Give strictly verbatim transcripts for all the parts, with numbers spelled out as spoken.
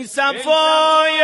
صفای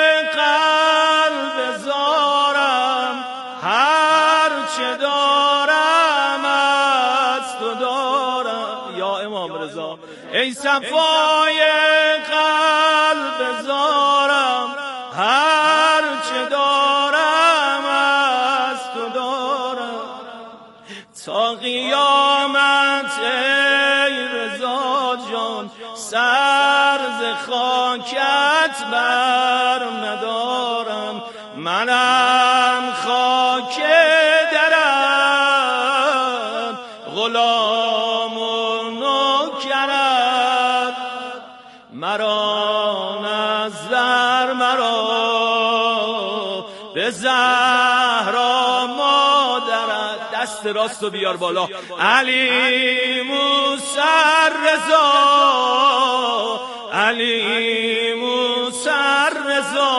قلب زارم، هر چه دارم از تو دارم. یا امام رضا ای صفای قلب زارم، هر چه دارم از تو دارم. تا قیامت ای رضا جان، سر ز خاکت بر ندارم. منم خاک درم، غلام و نوکرت. مرا نظر مرا به زهرا مادرت. دست راستو بیار بالا. علی موسی رضا، علی موسی رضا،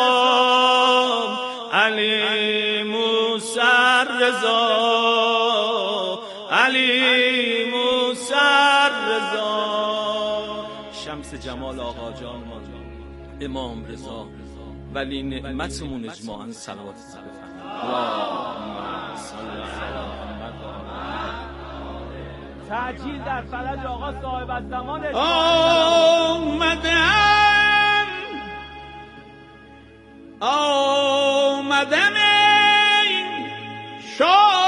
علی موسی رضا، علی موسی رضا. شمس جمال آقا جان امام رضا ولی نعمتمون اجماعاً صلوات بفرمایید. اللهم صل علی محمد. تعجیل در فرج آقا صاحب الزمان. آمدم آمدم شاه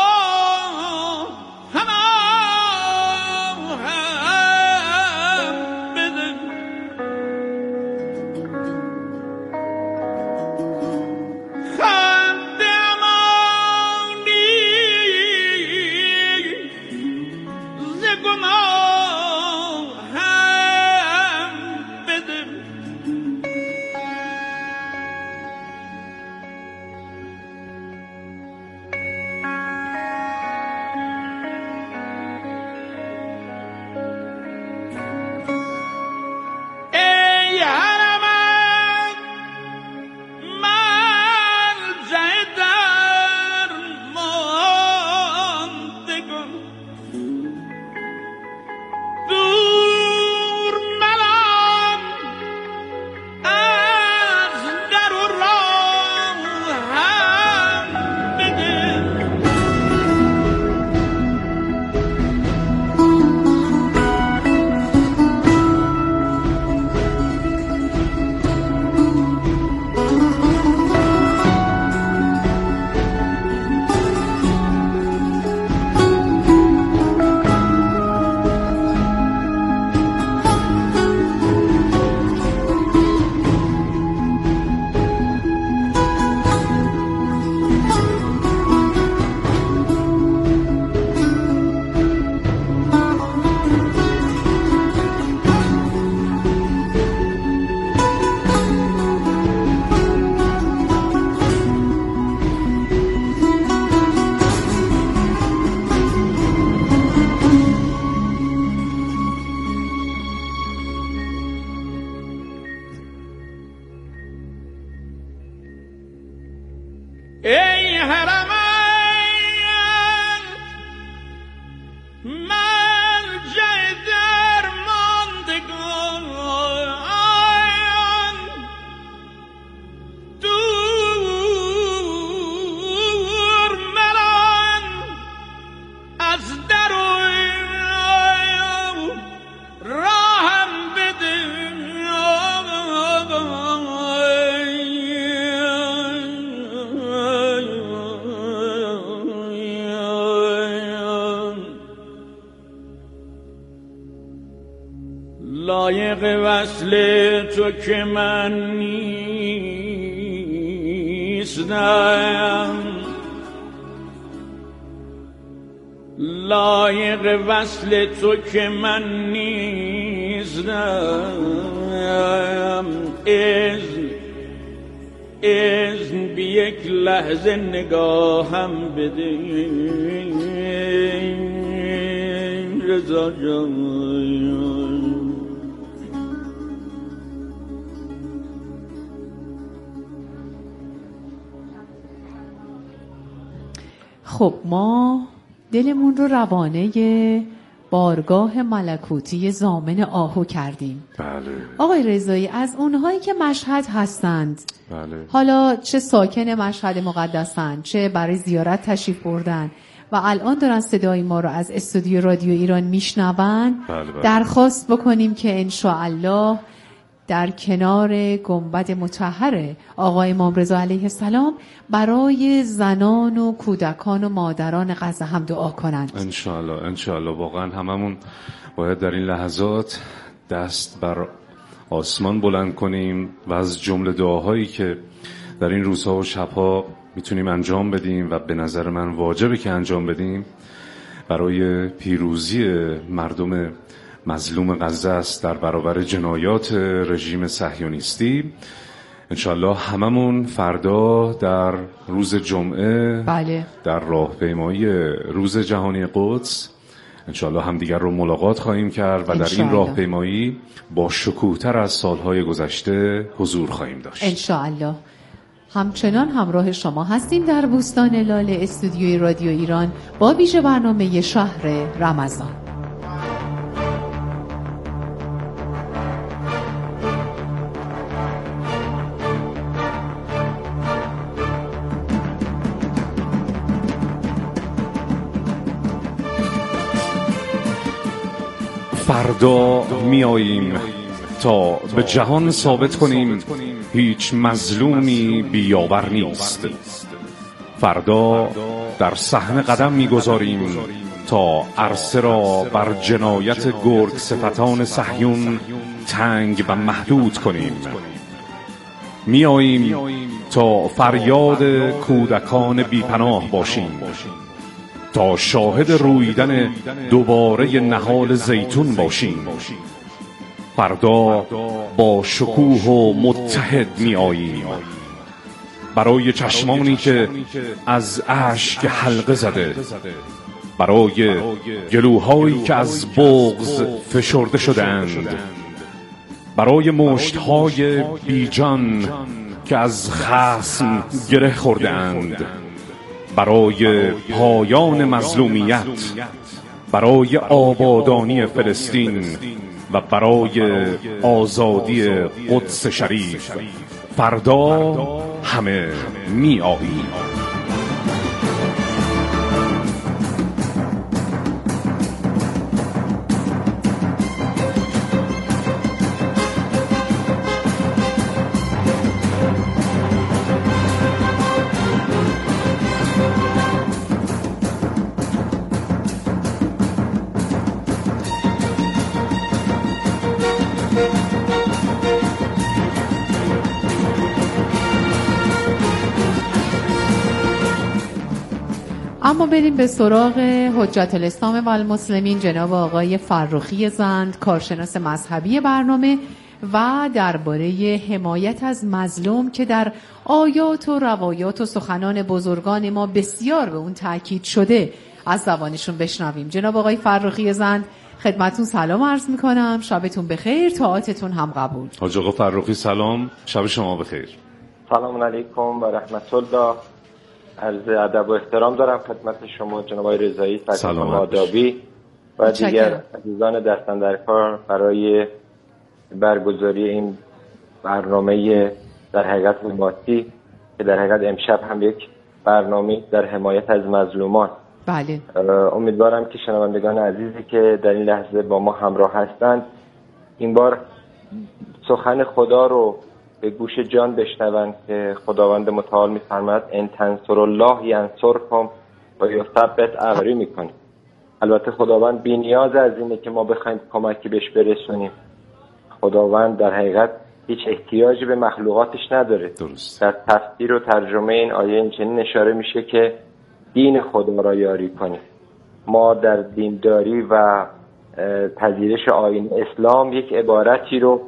ای حرمین مرجع درماندگان، دور مران از در و راهم بده. لایق وصل تو که من نیستم، لایق وصل تو که من نیستم. اذن اذن بی یک لحظه نگاهم بده رضا جان. خب ما دلمون رو روانه بارگاه ملکوتی ضامن آهو کردیم. بله. آقای رضایی، از اونهایی که مشهد هستند، بله. حالا چه ساکن مشهد مقدسند، چه برای زیارت تشریف بردن و الان دارن صدای ما رو از استودیو رادیو ایران میشنون، بله بله. درخواست بکنیم که انشاءالله در کنار گنبد مطهر آقای امام رضا علیه السلام برای زنان و کودکان و مادران غزه هم دعا کنند. انشاءالله انشاءالله. واقعا هممون باید در این لحظات دست بر آسمان بلند کنیم و از جمله دعاهایی که در این روزها و شبها میتونیم انجام بدیم و به نظر من واجبه که انجام بدیم برای پیروزی مردم مظلوم غزه است در برابر جنایات رژیم صهیونیستی. انشالله هممون فردا در روز جمعه بله. در راهپیمایی روز جهانی قدس انشالله همدیگر رو ملاقات خواهیم کرد و در این راهپیمایی با شکوه‌تر از سالهای گذشته حضور خواهیم داشت انشالله. همچنان همراه شما هستیم در بوستان لاله استودیوی رادیو ایران با ویژه برنامه شهر رمضان. فردا میاییم تا به جهان ثابت کنیم هیچ مظلومی بی‌یاور نیست. فردا در صحنه قدم میگذاریم تا عرصه را بر جنایت گرگ صفتان صهیون تنگ و محدود کنیم. میاییم تا فریاد کودکان بیپناه باشیم، تا شاهد رویدن دوباره نهال زیتون باشیم. فردا با شکوه و متحد می آییم برای چشمانی که از اشک حلقه زده، برای گلوهایی که از بغض فشرده شدند، برای مشتهای بیجان که از خصم گره خوردند، برای پایان مظلومیت، برای آبادانی فلسطین و برای آزادی قدس شریف. فردا همه می آییم. اما بریم به سراغ حجت الاسلام و المسلمین جناب آقای فرخی زند، کارشناس مذهبی برنامه و درباره حمایت از مظلوم که در آیات و روایات و سخنان بزرگان ما بسیار به اون تاکید شده از زبانشون بشنویم. جناب آقای فرخی زند، خدمتون سلام عرض میکنم، شبتون بخیر، طاعتتون هم قبول. حاج آقا فرخی سلام، شب شما بخیر. سلام علیکم و رحمت الله. عرض ادب و احترام دارم خدمت شما جناب آقای رضایی، سلام آدابی و دیگر عزیزان دستن در کار برای برگزاری این برنامه در حقیقت حماسی که در حقیقت امشب هم یک برنامه در حمایت از مظلومان. بله. امیدوارم که شنوندگان عزیزی که در این لحظه با ما همراه هستند این بار سخن خدا رو به گوش جان بشنوند که خداوند متعال می‌فرماید ان تنصروا الله ینصرکم و یثبت اقدامکم. البته خداوند بی‌نیاز از اینه که ما بخوایم کمکی بهش برسونیم. خداوند در حقیقت هیچ احتیاجی به مخلوقاتش نداره. درست. در تفسیر و ترجمه این آیه اینچنین اشاره میشه که دین خدا را یاری کنیم. ما در دینداری و پذیرش آیین اسلام یک عبارتی رو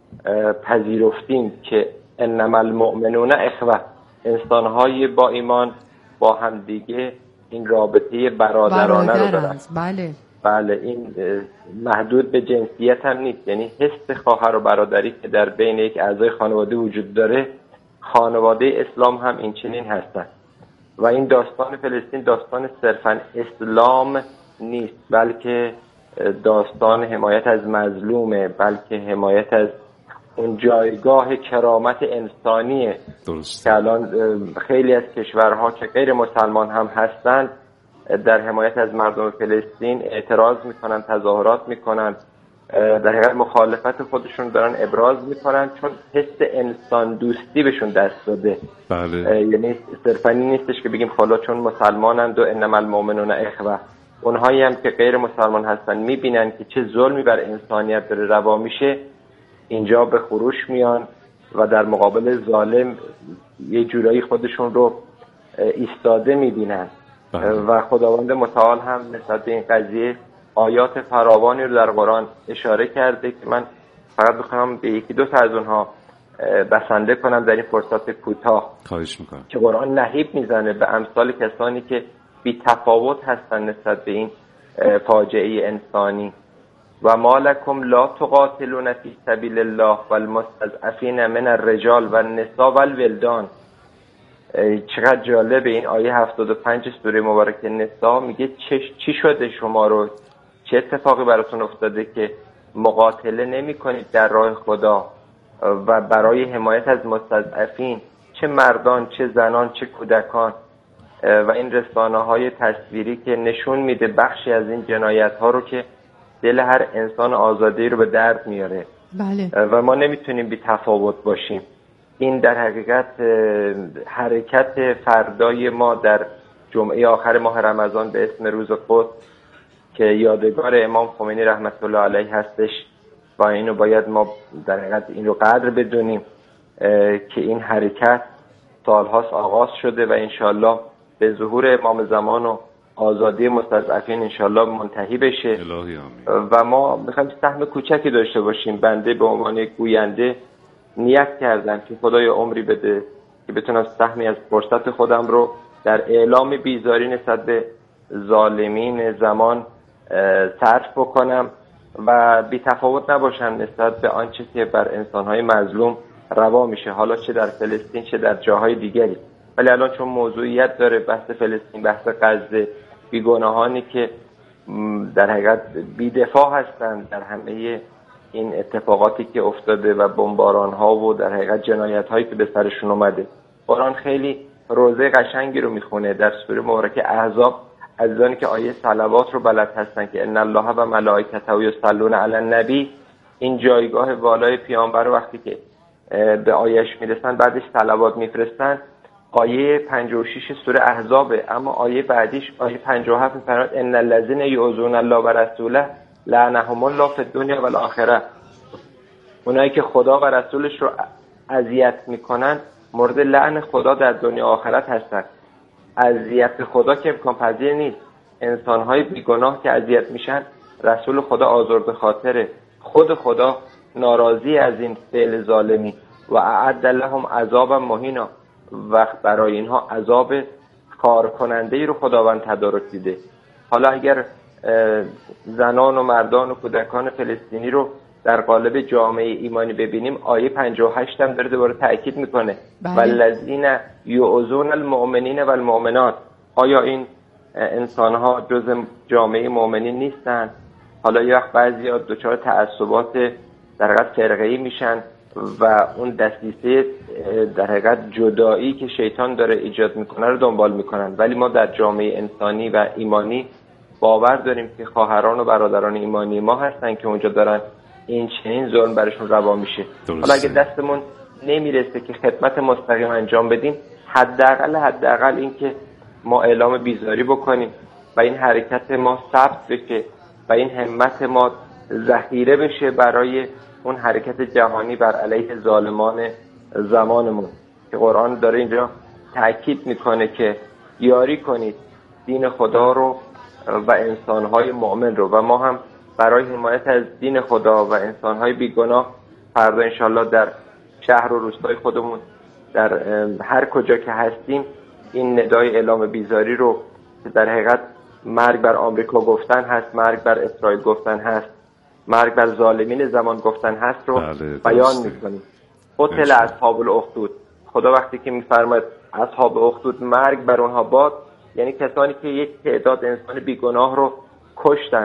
پذیرفتیم که انما المؤمنون اخوه، انسان‌های با ایمان با هم دیگه این رابطه برادرانه رو دارن. بله. بله، این محدود به جنسیت هم نیست، یعنی حس خواهر و برادری که در بین یک اعضای خانواده وجود داره، خانواده اسلام هم این چنین هستن. و این داستان فلسطین داستان صرفا اسلام نیست، بلکه داستان حمایت از مظلومه، بلکه حمایت از اون جایگاه کرامت انسانیه. درست. که الان خیلی از کشورها که غیر مسلمان هم هستند در حمایت از مردم فلسطین اعتراض میکنن، تظاهرات میکنن، در حقیقت مخالفت خودشون دارن ابراز میکنن، چون حس انسان دوستی بهشون دست داده. بله. یعنی صرفا این نیستش که بگیم خلا چون مسلمانند و انما المؤمنون اخوه. اونهایی هم که غیر مسلمان هستن میبینن که چه ظلمی بر انسانیت داره روا میشه، اینجا به خروش میان و در مقابل ظالم یه جورایی خودشون رو ایستاده میبینن. و خداوند متعال هم نسبت به این قضیه آیات فراوانی رو در قرآن اشاره کرده که من فقط بخوام به یکی دو تا از اونها بسنده کنم در این فرصت کوتاه. خواهش میکنم. که قرآن نهیب میزنه به امثال کسانی که بی تفاوت هستن نسبت به این فاجعه انسانی. و ما لکم لا تقاتلون فی سبیل الله والمستضعفین من الرجال والنساء والولدان. چقدر جالب این آیه هفتاد و پنج سوره مبارکه نساء میگه چی شده شما رو، چه اتفاقی براتون افتاده که مقاتله نمی کنید در راه خدا و برای حمایت از مستضعفین، چه مردان چه زنان چه کودکان. و این رسانه های تصویری که نشون میده بخشی از این جنایت ها رو که دل هر انسان آزاده رو به درد میاره. بله. و ما نمیتونیم بی تفاوت باشیم. این در حقیقت حرکت فردای ما در جمعه آخر ماه رمضان به اسم روز قدس که یادگار امام خمینی رحمت الله علیه هستش و اینو باید ما در حقیقت این رو قدر بدونیم که این حرکت سالهاست آغاز شده و انشالله به ظهور امام زمان و آزادی مستضعفین انشالله منتهی بشه. الهی آمین. و ما میخوایم سهم کوچکی داشته باشیم. بنده به عنوان گوینده نیت کردم که خدای عمری بده که بتونم سهمی از فرصت خودم رو در اعلام بیزاری نسبت به ظالمین زمان صرف بکنم و بی تفاوت نباشم نسبت به آنچه که بر انسانهای مظلوم روا میشه، حالا چه در فلسطین چه در جاهای دیگری. ولی الان چون موضوعیت داره بحث فلسطین، بحث غزه، بیگناهانی که در حقیقت بی‌دفاع هستند در همه این اتفاقاتی که افتاده و بمباران ها و در حقیقت جنایت هایی که به سرشون اومده. قرآن خیلی روزه قشنگی رو میخونه در سوره مبارکه احزاب. عزیزانی که آیه صلوات رو بلد هستن که ان الله و ملائکته یصلون علی النبی، این جایگاه والای پیامبر وقتی که به آیهش میرسن بعدش صلوات میفرستن، آیه پنجاه و شش سوره احزابه. اما آیه بعدیش آیه پنجاه و هفت میفرماد ان الذين یؤذون الله و رسوله لعنهم الله فی الدنیا و الاخره. اونایی که خدا و رسولش رو اذیت میکنن مورد لعن خدا در دنیا و آخرت هستن. اذیت خدا که امکان پذیر نیست. انسان‌های بیگناه که اذیت میشن رسول خدا آزرده خاطره، خود خدا ناراضی از این فعل ظالمی و اعد لهم عذابا مهینا، وقت برای اینها عذاب خار کننده ای رو خداوند تدارک دیده. حالا اگر زنان و مردان و کودکان فلسطینی رو در قالب جامعه ایمانی ببینیم، آیه پنجاه و هشت هم داره دوباره تأکید میکنه والذین یؤذون المؤمنین والمؤمنات. آیا این انسانها جز جامعه مؤمنین نیستن؟ حالا یه وقت بعضیا دچار تعصبات در حقیقت فرقه‌ای میشن و اون دسیسه در حقیقت جدایی که شیطان داره ایجاد میکنه رو دنبال میکنن. ولی ما در جامعه انسانی و ایمانی باور داریم که خواهران و برادران ایمانی ما هستن که اونجا دارن این چنین ظلم برشون روا میشه. حالا اگه دستمون نمیرسه که خدمت مستقیم انجام بدیم، حداقل حداقل این که ما اعلام بیزاری بکنیم و این حرکت ما ثبت بشه و این همت ما ذخیره بشه برای اون حرکت جهانی بر علیه ظالمان زمانمون که قرآن داره اینجا تأکید میکنه که یاری کنید دین خدا رو و انسانهای مؤمن رو. و ما هم برای حمایت از دین خدا و انسانهای بیگناه فردا انشالله در شهر و روستای خودمون در هر کجا که هستیم این ندای اعلام بیزاری رو که در حقیقت مرگ بر آمریکا گفتن هست، مرگ بر اسرائیل گفتن هست، مرگ بر ظالمین زمان گفتن هست رو بله بیان میکنیم. قتل اصحاب الاخدود، خدا وقتی که میفرماید اصحاب اخدود مرگ بر اونها باد، یعنی کسانی که یک تعداد انسان بیگناه رو کشتن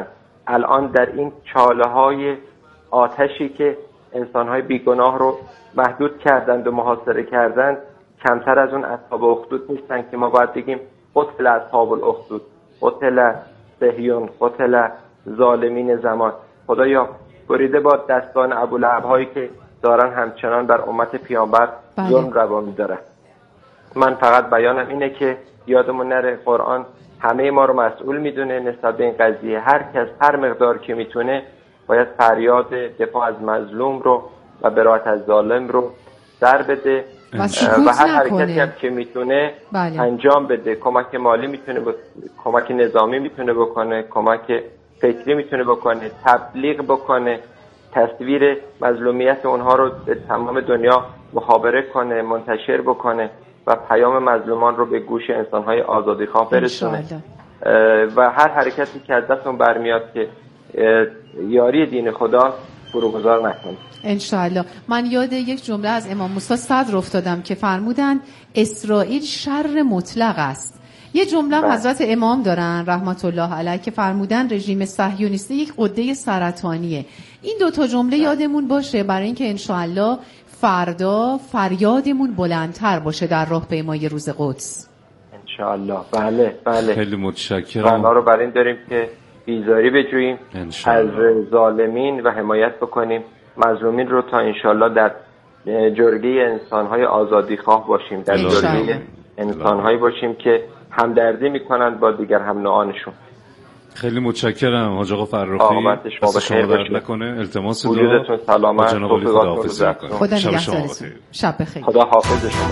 الان در این چاله های آتشی که انسان های بیگناه رو محدود کردند و محاصره کردند کمتر از اون اصحاب اخدود نیستن که ما باید بگیم قتل اصحاب الاخدود، قتل صهیون، قتل ظالمین زمان. خدایا بریده با دستان ابولهب هایی که دارن همچنان بر امت پیامبر ظلم روا می‌دارن. من فقط بیانم اینه که یادمون نره قرآن همه ما رو مسئول میدونه نسبت به این قضیه. هر کس هر مقدار که میتونه باید فریاد دفاع از مظلوم رو و برائت از ظالم رو سر بده و, و هر حرکتی هم که میتونه بله. انجام بده. کمک مالی میتونه ب... کمک نظامی میتونه بکنه، کمک فکری میتونه بکنه، تبلیغ بکنه، تصویر مظلومیت اونها رو به تمام دنیا مخابره کنه، منتشر بکنه و پیام مظلومان رو به گوش انسان‌های آزادیخواه برسونه و هر حرکتی که از دستمون برمیاد که یاری دین خدا فروگذار نکنه انشاءالله. من یاد یک جمله از امام موسی صدر افتادم که فرمودن اسرائیل شر مطلق است. یه جمله هم حضرت امام دارن رحمت الله علیه که فرمودن رژیم صهیونیستی یک غده سرطانیه. این دو تا جمله یادمون باشه برای اینکه انشاءالله فردا فریادمون بلندتر باشه در راه پیمای روز قدس انشاءالله. بله بله خیلی متشکرم. ما رو برای این داریم که بیزاری بجوییم از ظالمین و حمایت بکنیم مظلومین رو تا انشاءالله در جرگه انسان‌های آزادیخواه باشیم، در جرگه انسان‌هایی باشیم که همدردی میکنند با دیگر هم نوعانشون. خیلی متشکرم حاج آقا فرخی. دست شما درد نکنه. التماس دعا وجودتون سلامت، جناب علی خداحافظی می‌کنم. خدا نگهدارتون. شب بخیر. خدا حافظ شما.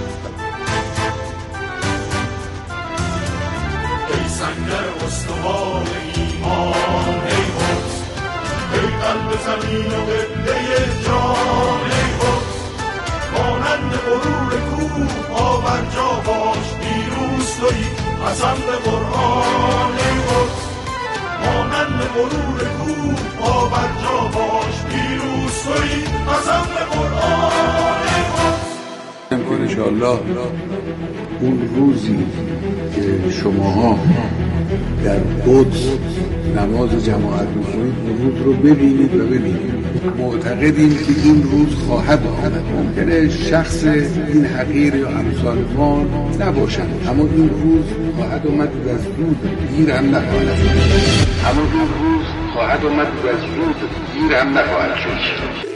ای سنگر استوار ایمان ای قدس، ای قلب زمین و قبله جان ای قدس، مانند غرور کوه پا بر جا باش پیروز تویی قسم به قرآن ای قدس، مانند غرور کوه پا بر جا باش پیروز تویی قسم به قرآن ای قدس. انشاءالله اون روزی که شماها در قدس نماز جماعت می‌خونید اون روز رو ببینید و ببینید. معتقدیم که این روز خواهد آمد. ممکنه شخص این حقیر یا امثال ما نباشند، اما این روز خواهد آمد و زود دیر هم نخواهد شد. اما این روز خواهد آمد و زود دیر هم نخواهد شد.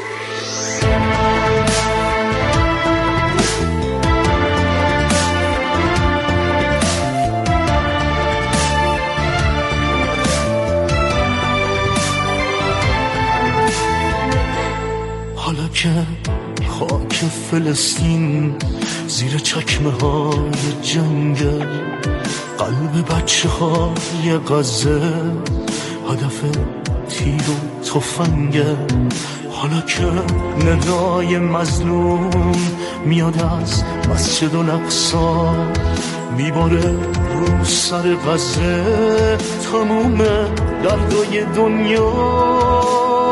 حالا که خاک فلسطین زیر چکمه های جنگل، قلب بچه های غزه هدف تیر و تفنگه. حالا که ندای مظلوم میاد از مسجد الاقصی، میباره رو سر غزه تموم دردای دنیا.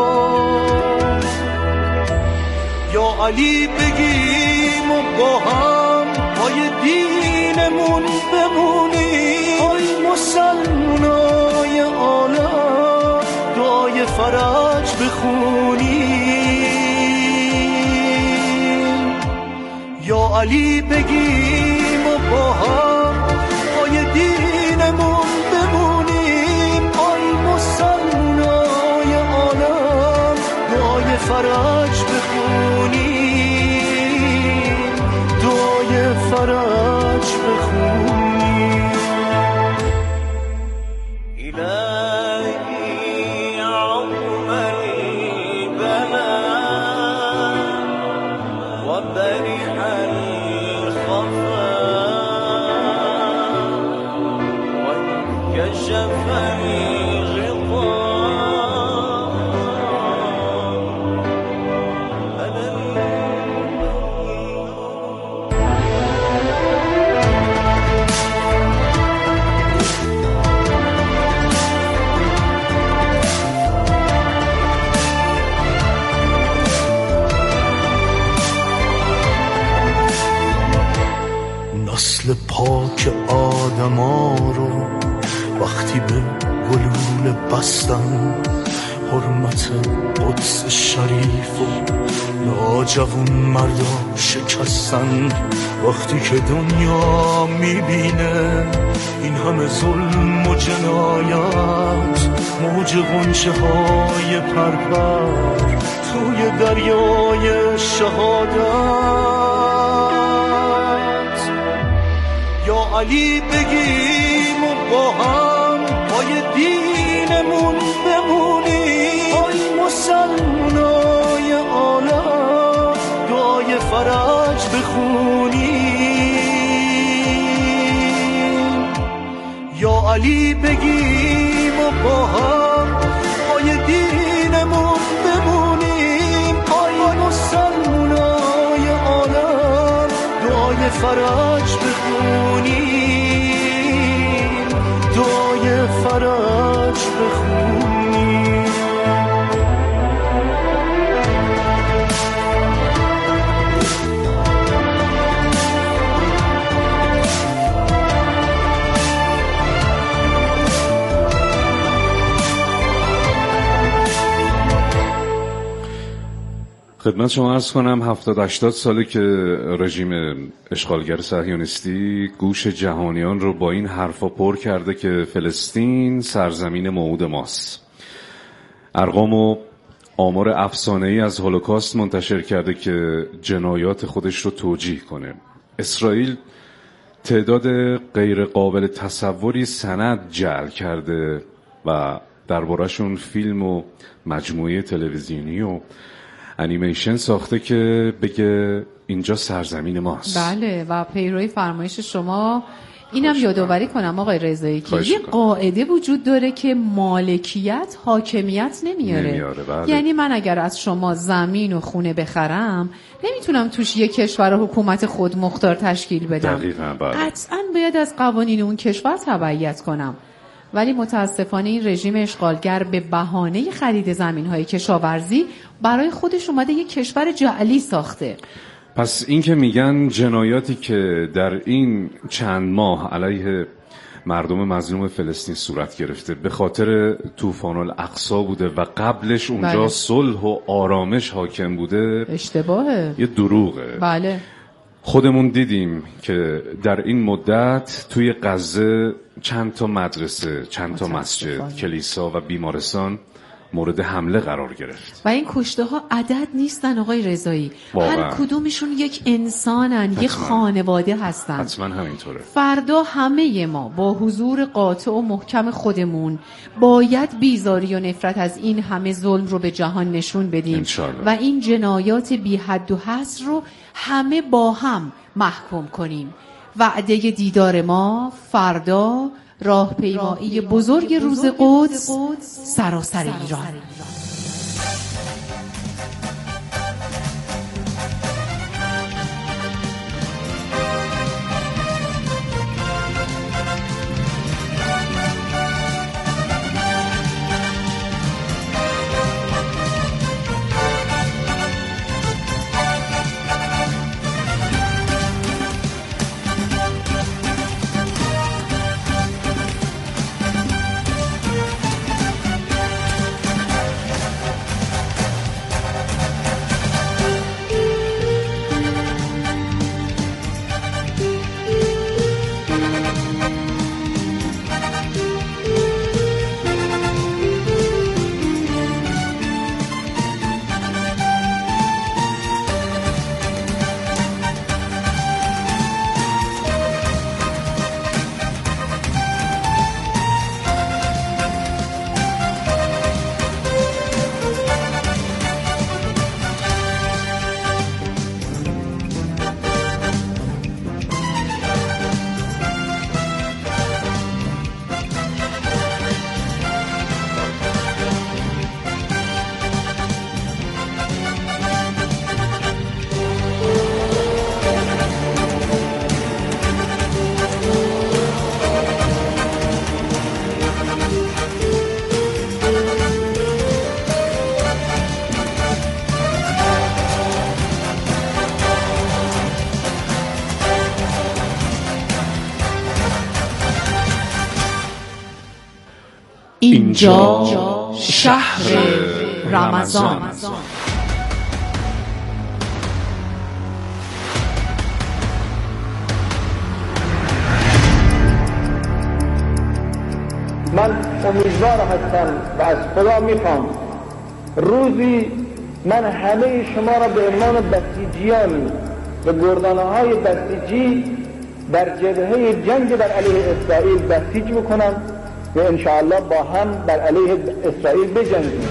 یا علی بگیم و با هم پای دینمون بمونیم، ای مسلمانای عالم دعای فرج بخونیم. یا علی بگیم و با هم پای دینمون بمونیم، ای مسلمانای عالم دعای فرج بخونیم، دعای فرج بخونیم. الهی عظم البلد و برح الخفا و انکشف الغطا. نسل پاک آدما رو وقتی به گلوله بستن حرمت قدس شریف و ناجوون مردا شکستن. وقتی که دنیا میبینه این همه ظلم و جنایت، موج غنچه های پرپر توی دریای شهادت. یا علی بگیم و با هم پای دینمون بمونیم، آی مسلمانای عالم دعای فرج بخونیم. یا علی بگیم و با هم پای دینمون بمونیم، آی مسلمانای عالم دعای فرج بخونیم، دعای فرج بخونیم. خدمت شما عرض کنم هفتاد هشتاد ساله که رژیم اشغالگر صهیونیستی گوش جهانیان رو با این حرفا پر کرده که فلسطین سرزمین موعود ماست. ارقام و آمار افسانه‌ای از هولوکاست منتشر کرده که جنایات خودش رو توجیه کنه. اسرائیل تعداد غیر قابل تصوری سند جعل کرده و درباره‌شون فیلم و مجموعه تلویزیونی و انیمیشن ساخته که بگه اینجا سرزمین ماست. بله و پیروی فرمایش شما اینم یادآوری کنم آقای رضایی که یه قاعده وجود داره که مالکیت حاکمیت نمیاره, نمیاره بله. یعنی من اگر از شما زمین و خونه بخرم نمیتونم توش یه کشور حکومت خود مختار تشکیل بدم. دقیقاً بله. قطعاً باید از قوانین اون کشور تبعیت کنم. ولی متاسفانه این رژیم اشغالگر به بهانه خرید زمین‌های کشاورزی برای خودش اومده یک کشور جعلی ساخته. پس این که میگن جنایاتی که در این چند ماه علیه مردم مظلوم فلسطین صورت گرفته به خاطر طوفان الاقصی بوده و قبلش اونجا بله. صلح و آرامش حاکم بوده، اشتباهه، یه دروغه. بله خودمون دیدیم که در این مدت توی غزه چند تا مدرسه، چند تا مسجد، کلیسا و بیمارستان مورد حمله قرار گرفت و این کشته ها عدد نیستن آقای رضایی، هر کدومشون یک انسانن، یک خانواده هستن. حتما همینطوره. فردا همه ما با حضور قاطع و محکم خودمون باید بیزاری و نفرت از این همه ظلم رو به جهان نشون بدیم انشالله. و این جنایات بی حد و حصر رو همه با هم محکوم کنیم. وعده دیدار ما فردا راهپیمایی بزرگ روز قدس سراسر ایران. اینجا شهر رمضان. من امیدوار هستم و از خدا میخوام روزی من همه شما را به عنوان بسیجیان و گردانه های بسیجی در جبهه جنگ بر علیه اسرائیل بسیج بکنم و انشاءالله با هم بر علیه اسرائیل بجنگیم.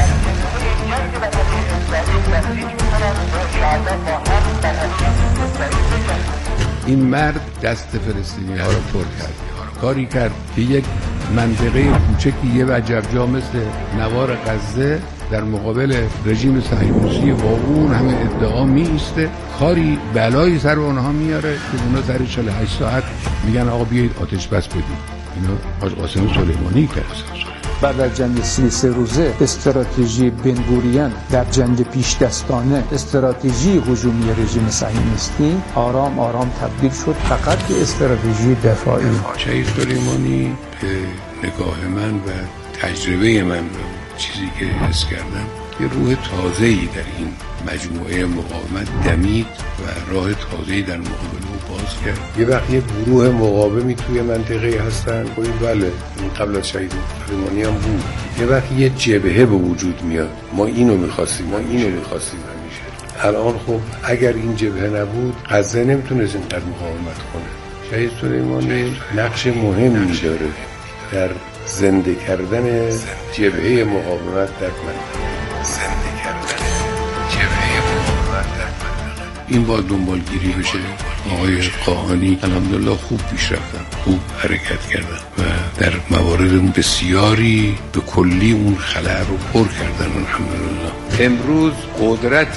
این مرد دست فلسطینی ها رو پر کرد، کاری کرد که یک منطقه کوچکی یه وجبجا مثل نوار غزه در مقابل رژیم صهیونیستی با اون همه ادعا می ایسته، کاری بلایی سر اونها میاره که اونا سر چهل و هشت ساعت میگن آقا بیایید آتش بس بدید. اینا حاج قاسم سلیمانی کرد. بعد از جنگ سی سه روزه استراتژی بنگوریان در جنگ پیش دستانه، استراتژی هجومی رژیم صهیونیستی آرام آرام تبدیل شد فقط به استراتژی دفاعی. شهید سلیمانی به نگاه من و تجربه من و چیزی که حس کردم یه روح تازه‌ای در این مجموعه مقاومت دمید و راه تازه‌ای در مقابل او باز کرد. یه وقت یه گروه مقاومی توی منطقه هستن، گویی بله این قبل از شهید سلیمانی هم بود. یه وقت یه جبهه به وجود میاد، ما اینو می‌خواستیم، ما اینو می‌خواستیم همیشه. الان خب اگر این جبهه نبود غزه نمیتونست اینقدر مقاومت کنه. شهید سلیمانی نقش مهمی داره در زنده کردن جبهه مقاومت در منطقه. زنده کردن جبهه مقاومت در منطقه. این باید دنبالگیری بشه. آقای قاهانی الحمدلله خوب پیش رفتن، خوب حرکت کردن و در موارد بسیاری به کلی اون خلأ رو پر کردن الحمدلله. امروز قدرت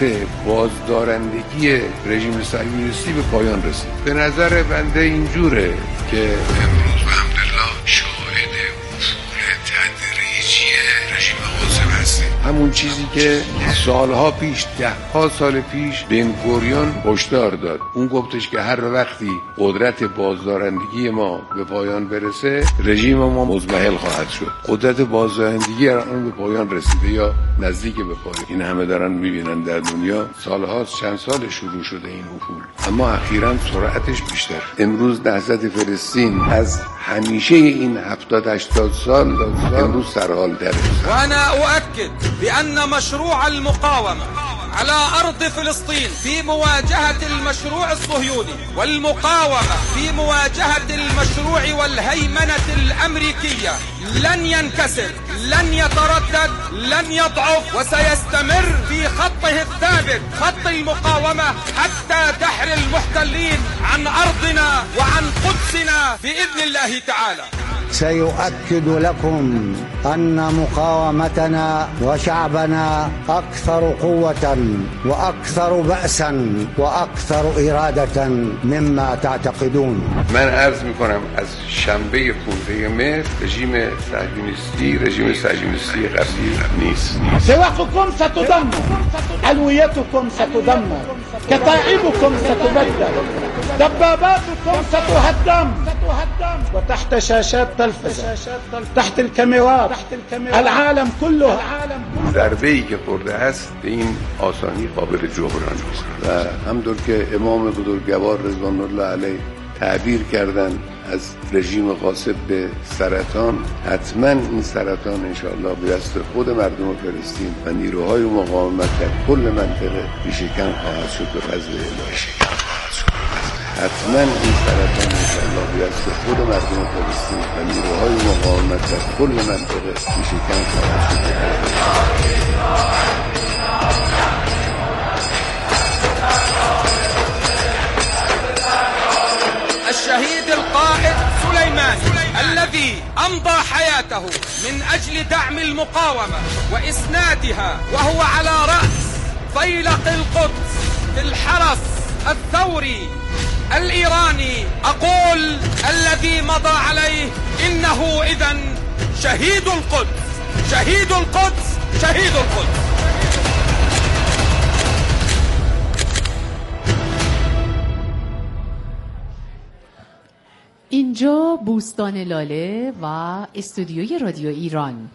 بازدارندگی رژیم صهیونیستی به پایان رسید. به نظر بنده اینجوره که امروز الحمدلله شاهد افول تدریجی رژیم قاسم هستیم. همون چیزی که سالها پیش، ده ها سال پیش بنگوریان هشدار داد. اون گفتش که هر وقتی قدرت بازدارندگی ما به پایان برسه رژیم ما مضمحل خواهد شد. قدرت بازدارندگی اون به پایان رسیده یا نزدیک به پایان. این همه دارن میبینن در دنیا. سالها چند سال شروع شده این افول، اما اخیراً سرعتش بیشتر. امروز نهضت فلسطین از همیشه این هفتاد هشتاد سال امروز سرحال داره. و انا اؤكد بان مشروع المقاومه على أرض فلسطين في مواجهة المشروع الصهيوني والمقاومة في مواجهة المشروع والهيمنة الأمريكية لن ينكسر، لن يتردد، لن يضعف، وسيستمر في خطه الثابت، خط المقاومة حتى تحرر المحتلين عن أرضنا وعن قدسنا بإذن الله تعالى. سيؤكد لكم أن مقاومتنا وشعبنا أكثر قوة وأكثر بأسا وأكثر إرادة مما تعتقدون. من عرض میکنم از شنبه پانزده مهر رژیم صهیونیستی رژیم صهیونیستی غربی نیست. سواقكم ستدمر، علويتكم ستدمر، كتائبكم ستبدل، دباباتكم ستهدم، وتحت شاشات تلفزة، تحت الكاميرات العالم كله. ضربه‌ای که خورده است به این آسانی قابل جبران نیست و همطور که امام بزرگوار رضوان الله علیه تعبیر کردن از رژیم غاصب به سرطان، حتما این سرطان انشاءالله به دست خود مردم فلسطین و نیروهای مقاومت در کل منطقه ریشه‌کن خواهد شد به فضل الهی. حتما این سرطان انشاءالله به دست خود مردم فلسطین و نیروهای مقاومت در کل منطقه ریشه‌کن خواهد شد به فضل الهی. الشهيد القائد سليمان الذي أمضى حياته من أجل دعم المقاومة وإسنادها وهو على رأس فيلق القدس في الحرس الثوري الإيراني، أقول الذي مضى عليه إنه إذن شهيد القدس، شهيد القدس، شهيد القدس. اینجا بوستان لاله و استودیوی رادیو ایران.